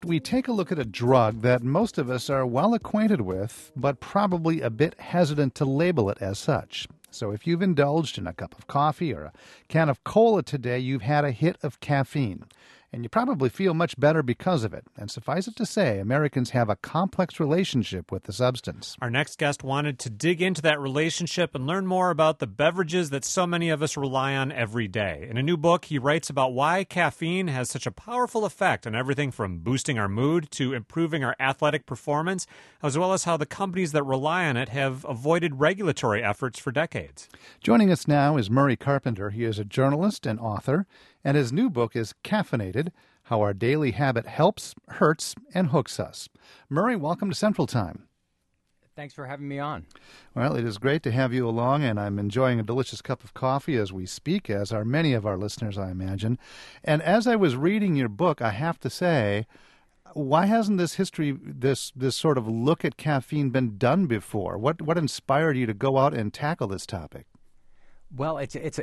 we take a look at a drug that most of us are well acquainted with, but probably a bit hesitant to label it as such. So if you've indulged in a cup of coffee or a can of cola today, you've had a hit of caffeine. And you probably feel much better because of it. And suffice it to say, Americans have a complex relationship with the substance. Our next guest wanted to dig into that relationship and learn more about the beverages that so many of us rely on every day. In a new book, he writes about why caffeine has such a powerful effect on everything from boosting our mood to improving our athletic performance, as well as how the companies that rely on it have avoided regulatory efforts for decades. Joining us now is Murray Carpenter. He is a journalist and author, and his new book is Caffeinated: How Our Daily Habit Helps, Hurts, and Hooks Us. Murray, welcome to Central Time. Thanks for having me on. Well, it is great to have you along, and I'm enjoying a delicious cup of coffee as we speak, as are many of our listeners, I imagine. And as I was reading your book, I have to say, why hasn't this history, this sort of look at caffeine been done before? What inspired you to go out and tackle this topic? Well,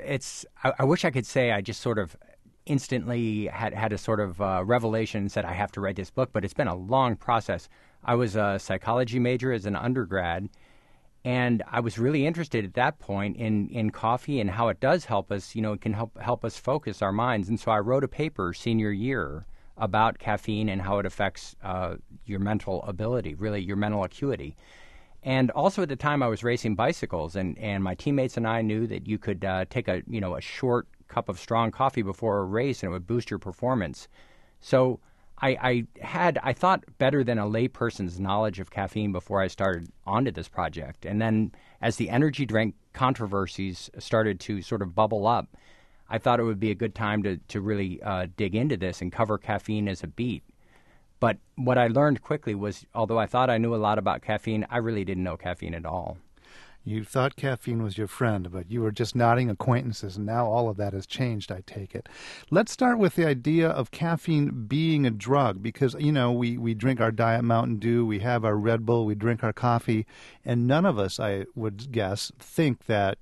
I wish I could say I just sort of instantly had a sort of revelation and said I have to write this book, but it's been a long process. I was a psychology major as an undergrad, and I was really interested at that point in coffee and how it does help us. You know, it can help us focus our minds. And so I wrote a paper senior year about caffeine and how it affects your mental ability, really your mental acuity. And also at the time I was racing bicycles, and my teammates and I knew that you could take a short cup of strong coffee before a race and it would boost your performance. So I thought better than a layperson's knowledge of caffeine before I started onto this project. And then as the energy drink controversies started to sort of bubble up, I thought it would be a good time to really dig into this and cover caffeine as a beat. But what I learned quickly was, although I thought I knew a lot about caffeine, I really didn't know caffeine at all. You thought caffeine was your friend, but you were just nodding acquaintances, and now all of that has changed, I take it. Let's start with the idea of caffeine being a drug, because, we drink our Diet Mountain Dew, we have our Red Bull, we drink our coffee, and none of us, I would guess, think that,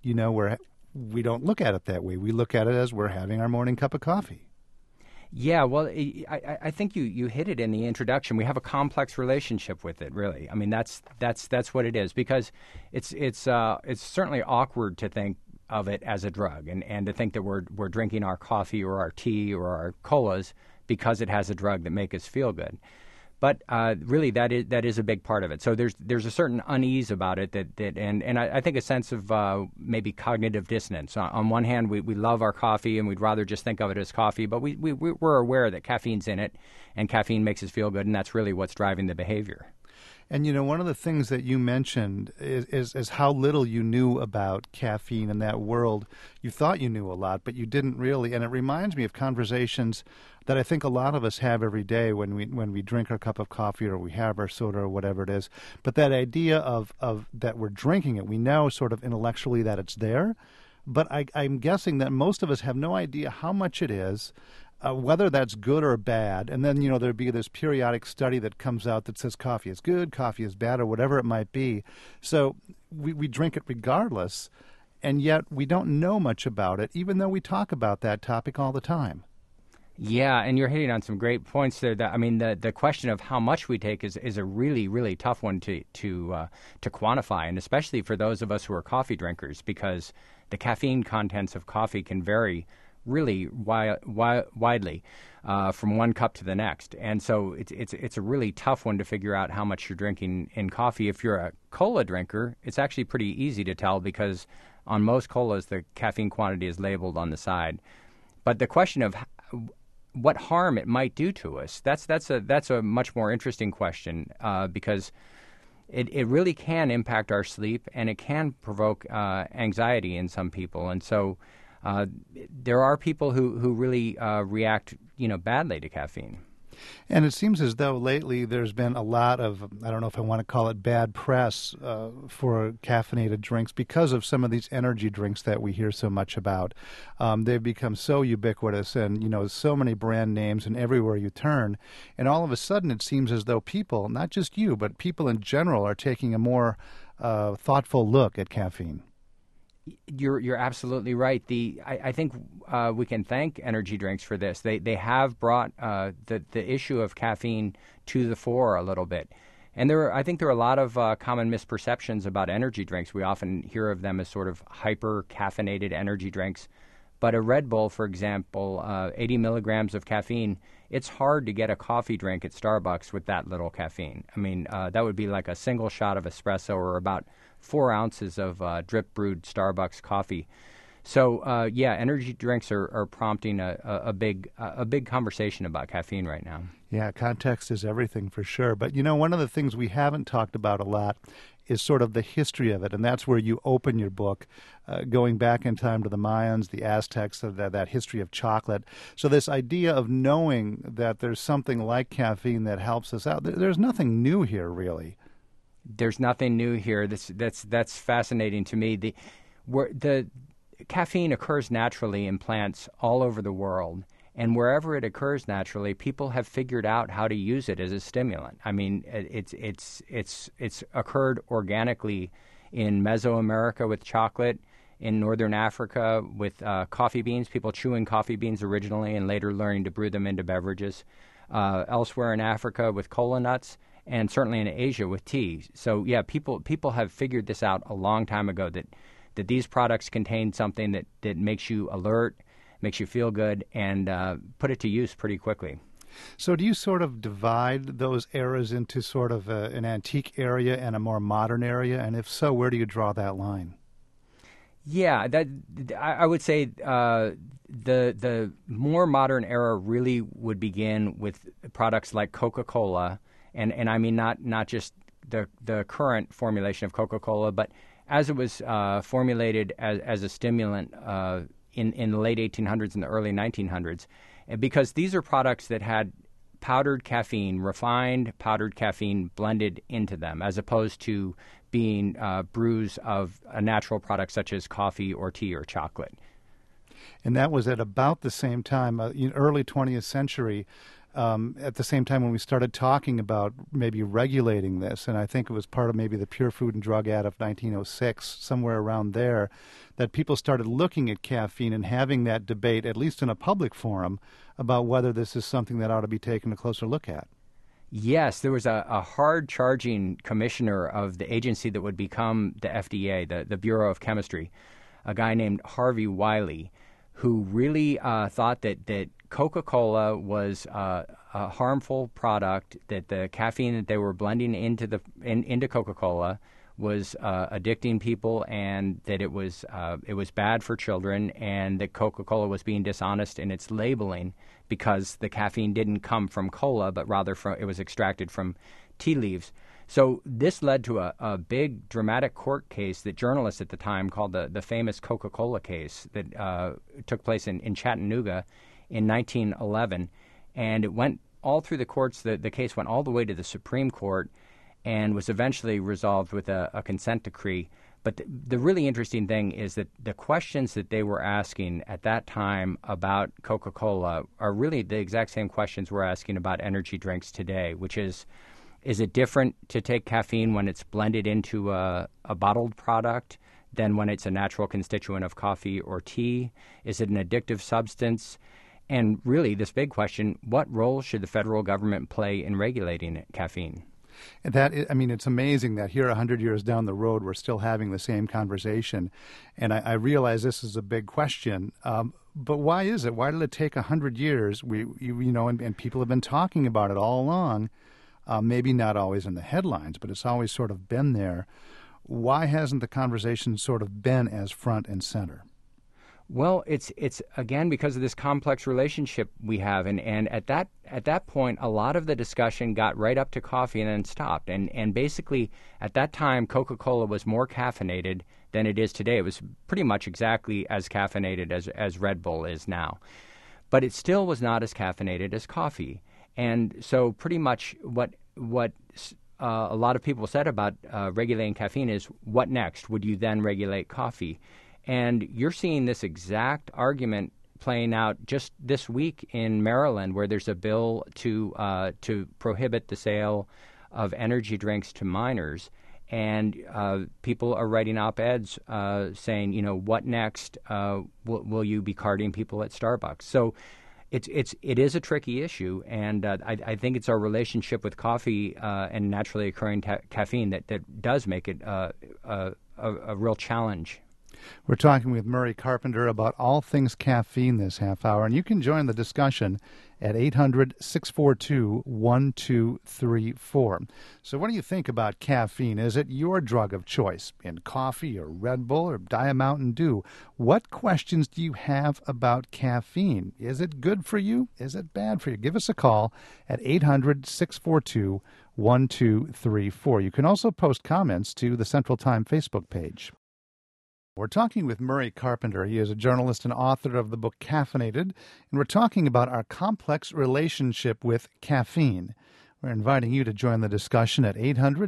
we don't look at it that way. We look at it as we're having our morning cup of coffee. Yeah, well, I think you hit it in the introduction. We have a complex relationship with it, really. I mean, that's what it is, because it's certainly awkward to think of it as a drug and to think that we're drinking our coffee or our tea or our colas because it has a drug that make us feel good. But really, that is a big part of it. So there's a certain unease about it and I think a sense of maybe cognitive dissonance. On one hand, we love our coffee and we'd rather just think of it as coffee, but we're aware that caffeine's in it and caffeine makes us feel good, and that's really what's driving the behavior. And, one of the things that you mentioned is how little you knew about caffeine in that world. You thought you knew a lot, but you didn't really. And it reminds me of conversations that I think a lot of us have every day when we drink our cup of coffee or we have our soda or whatever it is. But that idea of that we're drinking it, we know sort of intellectually that it's there. But I'm guessing that most of us have no idea how much it is, whether that's good or bad. And then, there'd be this periodic study that comes out that says coffee is good, coffee is bad, or whatever it might be. So we drink it regardless, and yet we don't know much about it, even though we talk about that topic all the time. Yeah, and you're hitting on some great points there. The question of how much we take is a really, really tough one to quantify, and especially for those of us who are coffee drinkers, because the caffeine contents of coffee can vary really widely from one cup to the next. And so it's a really tough one to figure out how much you're drinking in coffee. If you're a cola drinker, it's actually pretty easy to tell, because on most colas, the caffeine quantity is labeled on the side. But the question of what harm it might do to us, that's a much more interesting question, because it really can impact our sleep, and it can provoke anxiety in some people. And so there are people who really react, badly to caffeine. And it seems as though lately there's been a lot of, I don't know if I want to call it bad press for caffeinated drinks because of some of these energy drinks that we hear so much about. They've become so ubiquitous and, so many brand names and everywhere you turn. And all of a sudden it seems as though people, not just you, but people in general are taking a more thoughtful look at caffeine. You're absolutely right. I think we can thank energy drinks for this. They have brought the issue of caffeine to the fore a little bit. And I think there are a lot of common misperceptions about energy drinks. We often hear of them as sort of hyper-caffeinated energy drinks. But a Red Bull, for example, 80 milligrams of caffeine, it's hard to get a coffee drink at Starbucks with that little caffeine. I mean, that would be like a single shot of espresso or about 4 ounces of drip-brewed Starbucks coffee. So, yeah, energy drinks are prompting a big conversation about caffeine right now. Yeah, context is everything for sure. But, one of the things we haven't talked about a lot is sort of the history of it, and that's where you open your book, going back in time to the Mayans, the Aztecs, that history of chocolate. So this idea of knowing that there's something like caffeine that helps us out, there's nothing new here, really. There's nothing new here. That's fascinating to me. The caffeine occurs naturally in plants all over the world, and wherever it occurs naturally, people have figured out how to use it as a stimulant. I mean, it's occurred organically in Mesoamerica with chocolate, in Northern Africa with coffee beans, people chewing coffee beans originally and later learning to brew them into beverages, elsewhere in Africa with cola nuts, and certainly in Asia with tea. So, yeah, people have figured this out a long time ago, that these products contain something that makes you alert, makes you feel good, and put it to use pretty quickly. So do you sort of divide those eras into sort of an antique area and a more modern area? And if so, where do you draw that line? Yeah, I would say the more modern era really would begin with products like Coca-Cola, and I mean not just the current formulation of Coca-Cola, but as it was formulated as a stimulant in the late 1800s and the early 1900s, because these are products that had refined powdered caffeine blended into them, as opposed to being brews of a natural product such as coffee or tea or chocolate. And that was at about the same time, early 20th century, at the same time when we started talking about maybe regulating this, and I think it was part of maybe the Pure Food and Drug Act of 1906, somewhere around there, that people started looking at caffeine and having that debate, at least in a public forum, about whether this is something that ought to be taken a closer look at. Yes, there was a hard-charging commissioner of the agency that would become the FDA, the Bureau of Chemistry, a guy named Harvey Wiley, who really thought that Coca-Cola was a harmful product, that the caffeine that they were blending into Coca-Cola was addicting people, and that it was bad for children, and that Coca-Cola was being dishonest in its labeling because the caffeine didn't come from cola, but rather it was extracted from tea leaves. So this led to a big dramatic court case that journalists at the time called the famous Coca-Cola case that took place in Chattanooga in 1911. And it went all through the courts. The case went all the way to the Supreme Court and was eventually resolved with a consent decree. But the really interesting thing is that the questions that they were asking at that time about Coca-Cola are really the exact same questions we're asking about energy drinks today, which is it different to take caffeine when it's blended into a bottled product than when it's a natural constituent of coffee or tea? Is it an addictive substance? And really, this big question, what role should the federal government play in regulating caffeine? And it's amazing that here 100 years down the road, we're still having the same conversation. And I realize this is a big question, but why is it? Why did it take 100 years? And people have been talking about it all along, maybe not always in the headlines, but it's always sort of been there. Why hasn't the conversation sort of been as front and center? Well, it's again because of this complex relationship we have, and at that point, a lot of the discussion got right up to coffee and then stopped. And basically, at that time, Coca-Cola was more caffeinated than it is today. It was pretty much exactly as caffeinated as Red Bull is now, but it still was not as caffeinated as coffee. And so, pretty much what a lot of people said about regulating caffeine is, what next? Would you then regulate coffee? And you're seeing this exact argument playing out just this week in Maryland, where there's a bill to prohibit the sale of energy drinks to minors. and people are writing op-eds saying, what next? Will you be carding people at Starbucks? So it is a tricky issue, and I think it's our relationship with coffee and naturally occurring caffeine that does make it a real challenge. We're talking with Murray Carpenter about all things caffeine this half hour, and you can join the discussion at 800-642-1234. So what do you think about caffeine? Is it your drug of choice in coffee or Red Bull or Diet Mountain Dew? What questions do you have about caffeine? Is it good for you? Is it bad for you? Give us a call at 800-642-1234. You can also post comments to the Central Time Facebook page. We're talking with Murray Carpenter. He is a journalist and author of the book Caffeinated, and we're talking about our complex relationship with caffeine. We're inviting you to join the discussion at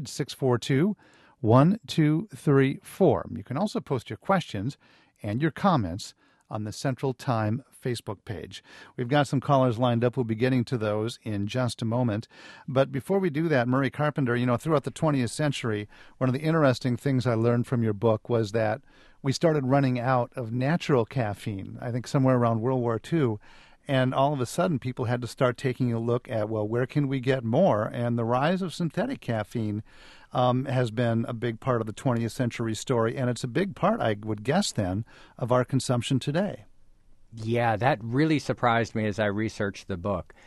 800-642-1234. You can also post your questions and your comments on the Central Time Facebook page. We've got some callers lined up. We'll be getting to those in just a moment. But before we do that, Murray Carpenter, throughout the 20th century, one of the interesting things I learned from your book was that we started running out of natural caffeine, I think somewhere around World War II. And all of a sudden, people had to start taking a look at, where can we get more? And the rise of synthetic caffeine has been a big part of the 20th century story, and it's a big part, I would guess then, of our consumption today. That really surprised me as I researched the book.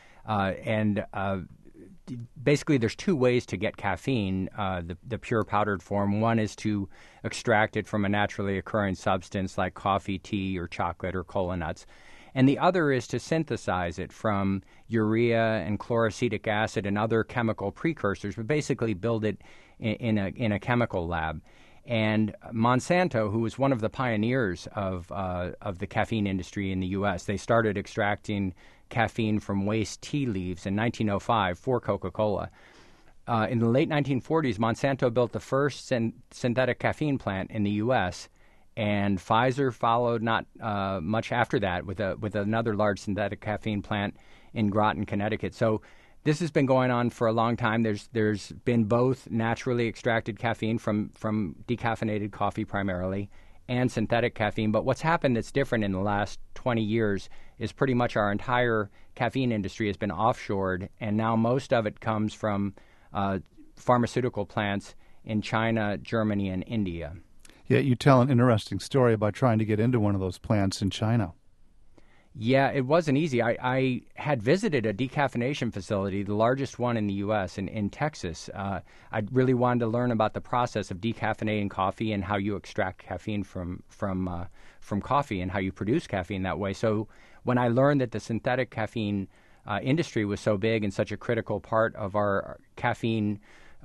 Basically, there's two ways to get caffeine, the pure powdered form. One is to extract it from a naturally occurring substance like coffee, tea, or chocolate, or cola nuts. And the other is to synthesize it from urea and chloroacetic acid and other chemical precursors, but basically build it in a chemical lab. And Monsanto, who was one of the pioneers of the caffeine industry in the U.S., they started extracting caffeine from waste tea leaves in 1905 for Coca-Cola. In the late 1940s, Monsanto built the first synthetic caffeine plant in the U.S., and Pfizer followed not much after that with another large synthetic caffeine plant in Groton, Connecticut. So this has been going on for a long time. There's been both naturally extracted caffeine from decaffeinated coffee primarily and synthetic caffeine. But what's happened that's different in the last 20 years is pretty much our entire caffeine industry has been offshored, and now most of it comes from pharmaceutical plants in China, Germany, and India. Yeah, you tell an interesting story about trying to get into one of those plants in China. Yeah, it wasn't easy. I had visited a decaffeination facility, the largest one in the U.S., in Texas. I really wanted to learn about the process of decaffeinating coffee and how you extract caffeine from coffee and how you produce caffeine that way. So when I learned that the synthetic caffeine industry was so big and such a critical part of our caffeine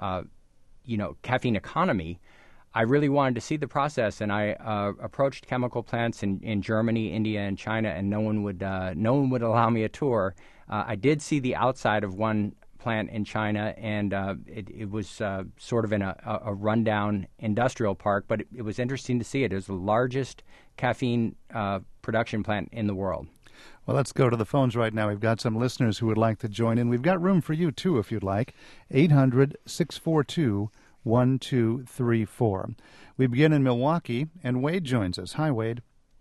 economy, I really wanted to see the process, and I approached chemical plants in Germany, India, and China, and no one would allow me a tour. I did see the outside of one plant in China, and it was sort of in a rundown industrial park, but it was interesting to see it. It was the largest caffeine production plant in the world. Well, let's go to the phones right now. We've got some listeners who would like to join in. We've got room for you, too, if you'd like. 800-642-1234. We begin in Milwaukee, and Wade joins us. Hi, Wade.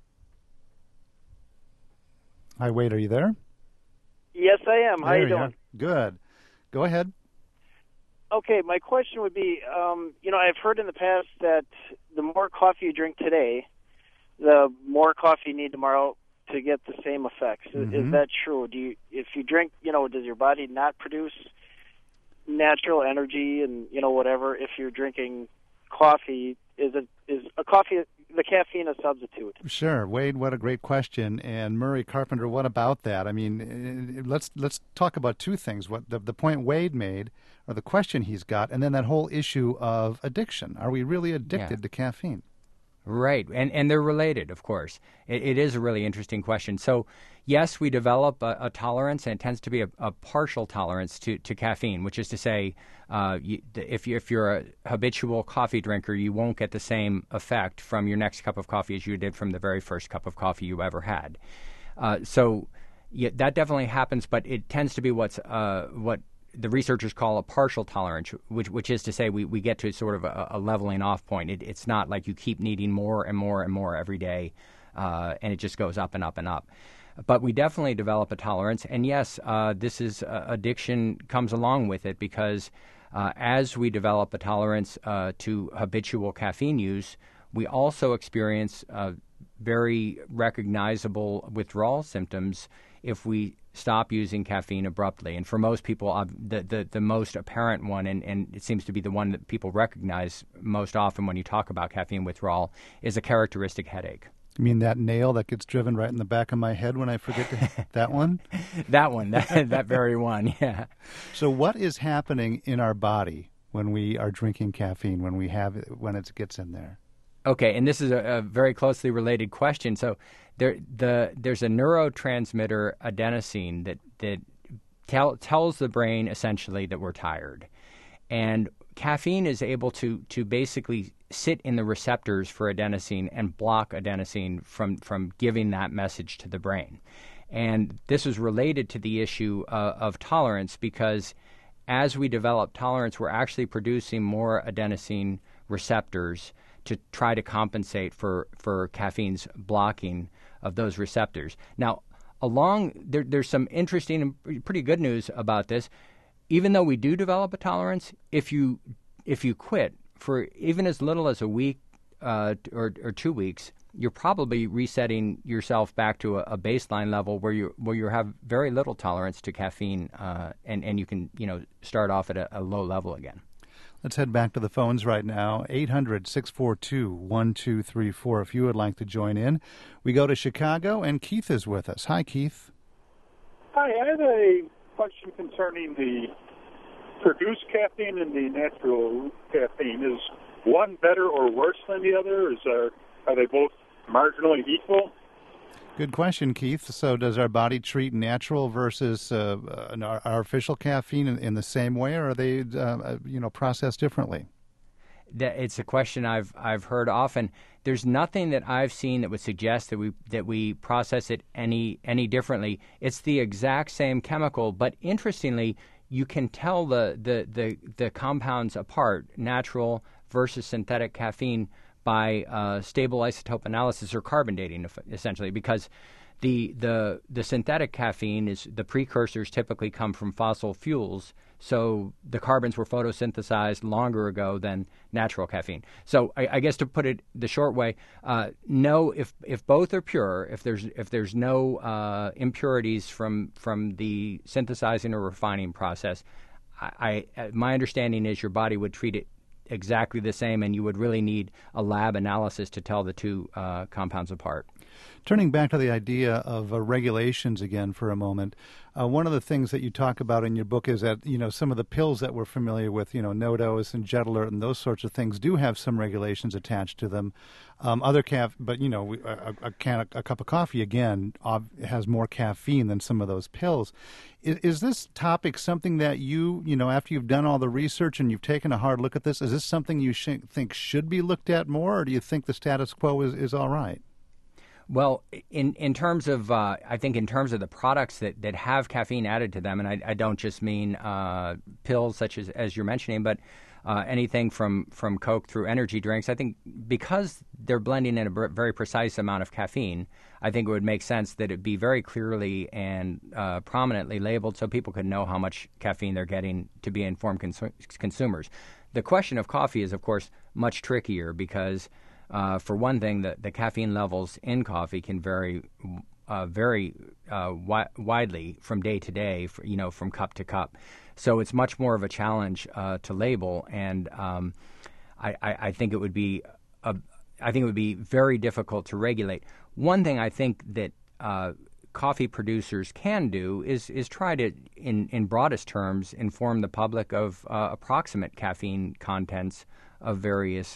Hi, Wade. Are you there? Yes, I am. How are you doing? Good. Go ahead. Okay, my question would be, I've heard in the past that the more coffee you drink today, the more coffee you need tomorrow to get the same effects. Mm-hmm. Is that true? If you drink, does your body not produce natural energy and whatever? If you're drinking coffee, is the caffeine a substitute? Sure, Wade. What a great question. And Murray Carpenter, what about that? I mean, let's talk about two things: what the point Wade made, or the question he's got, and then that whole issue of addiction. Are we really addicted to caffeine? Right, and they're related, of course. It is a really interesting question. So, yes, we develop a tolerance, and it tends to be a partial tolerance to caffeine, which is to say, if you're a habitual coffee drinker, you won't get the same effect from your next cup of coffee as you did from the very first cup of coffee you ever had. So that definitely happens, but it tends to be what the researchers call a partial tolerance, which is to say we get to sort of a leveling off point. It's not like you keep needing more and more and more every day, and it just goes up and up and up. But we definitely develop a tolerance, and yes, this is addiction comes along with it because as we develop a tolerance to habitual caffeine use, we also experience very recognizable withdrawal symptoms if we stop using caffeine abruptly. And for most people, the most apparent one, and it seems to be the one that people recognize most often when you talk about caffeine withdrawal, is a characteristic headache. You mean that nail that gets driven right in the back of my head when I forget that one? that very one, yeah. So what is happening in our body when we are drinking caffeine, when it gets in there? Okay, and this is a very closely related question. So there's a neurotransmitter adenosine that tells the brain essentially that we're tired. And caffeine is able to basically sit in the receptors for adenosine and block adenosine from giving that message to the brain. And this is related to the issue of tolerance because as we develop tolerance, we're actually producing more adenosine receptors to try to compensate for caffeine's blocking of those receptors. Now, there's some interesting and pretty good news about this. Even though we do develop a tolerance, if you quit for even as little as a week or 2 weeks, you're probably resetting yourself back to a baseline level where you have very little tolerance to caffeine, and you can start off at a low level again. Let's head back to the phones right now. 800-642-1234 if you would like to join in. We go to Chicago, and Keith is with us. Hi, Keith. Hi, I have a question concerning the produced caffeine and the natural caffeine. Is one better or worse than the other? Are they both marginally equal? Good question, Keith. So does our body treat natural versus an artificial caffeine in the same way, or are they processed differently? It's a question I've heard often. There's nothing that I've seen that would suggest that we process it any differently. It's the exact same chemical, but interestingly, you can tell the compounds apart, natural versus synthetic caffeine, by stable isotope analysis or carbon dating, essentially, because the synthetic caffeine is the precursors typically come from fossil fuels, so the carbons were photosynthesized longer ago than natural caffeine. So I guess to put it the short way, no, if both are pure, if there's no impurities from the synthesizing or refining process, my understanding is your body would treat it exactly the same, and you would really need a lab analysis to tell the two compounds apart. Turning back to the idea of regulations again for a moment, one of the things that you talk about in your book is that some of the pills that we're familiar with, NoDoz and Jet Alert and those sorts of things, do have some regulations attached to them. A cup of coffee again has more caffeine than some of those pills. Is this topic something that you after you've done all the research and you've taken a hard look at this, is this something you think should be looked at more, or do you think the status quo is all right? Well, in terms of, I think in terms of the products that have caffeine added to them, and I don't just mean pills such as you're mentioning, but anything from Coke through energy drinks, I think because they're blending in a very precise amount of caffeine, I think it would make sense that it be very clearly and prominently labeled so people could know how much caffeine they're getting to be informed consumers. The question of coffee is, of course, much trickier because for one thing, the caffeine levels in coffee can vary very widely from day to day, from cup to cup. So it's much more of a challenge to label, and I think it would be very difficult to regulate. One thing I think that coffee producers can do is try to, in broadest terms, inform the public of approximate caffeine contents of various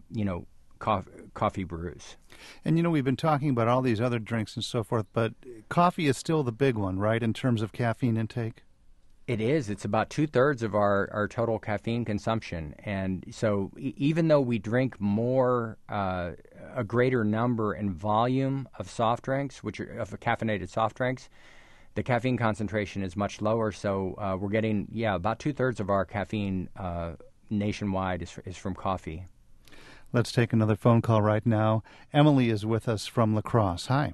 coffee brews. And we've been talking about all these other drinks and so forth, but coffee is still the big one, right, in terms of caffeine intake? It is. It's about 2/3 of our total caffeine consumption. And so even though we drink more, a greater number and volume of soft drinks, of caffeinated soft drinks, the caffeine concentration is much lower. So we're getting, about 2/3 of our caffeine nationwide is from coffee. Let's take another phone call right now. Emily is with us from La Crosse. Hi.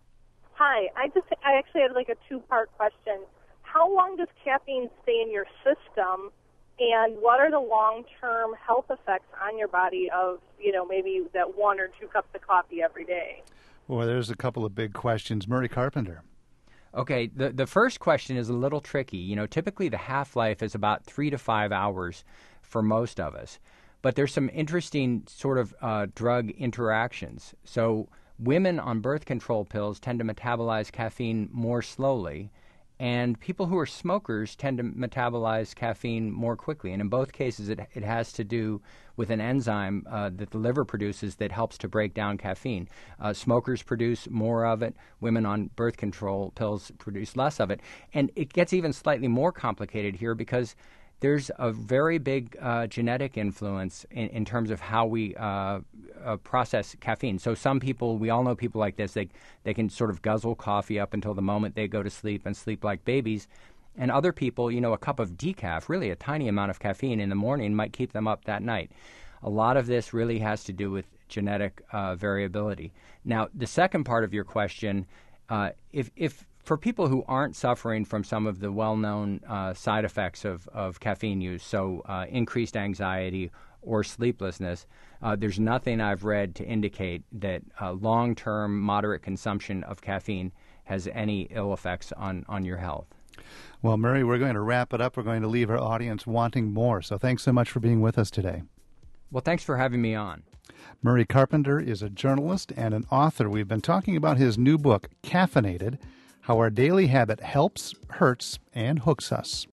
Hi. I actually had like a two-part question. How long does caffeine stay in your system, and what are the long-term health effects on your body of, maybe that 1 or 2 cups of coffee every day? Well, there's a couple of big questions. Murray Carpenter. Okay, the first question is a little tricky. Typically the half-life is about 3 to 5 hours for most of us. But there's some interesting sort of drug interactions. So women on birth control pills tend to metabolize caffeine more slowly, and people who are smokers tend to metabolize caffeine more quickly. And in both cases, it has to do with an enzyme that the liver produces that helps to break down caffeine. Smokers produce more of it. Women on birth control pills produce less of it. And it gets even slightly more complicated here because there's a very big genetic influence in terms of how we process caffeine. So some people, we all know people like this, they can sort of guzzle coffee up until the moment they go to sleep and sleep like babies. And other people, a cup of decaf, really a tiny amount of caffeine in the morning might keep them up that night. A lot of this really has to do with genetic variability. Now, the second part of your question, if for people who aren't suffering from some of the well-known side effects of caffeine use, so increased anxiety or sleeplessness, there's nothing I've read to indicate that long-term moderate consumption of caffeine has any ill effects on your health. Well, Murray, we're going to wrap it up. We're going to leave our audience wanting more. So thanks so much for being with us today. Well, thanks for having me on. Murray Carpenter is a journalist and an author. We've been talking about his new book, Caffeinated, How Our Daily Habit Helps, Hurts, and Hooks Us.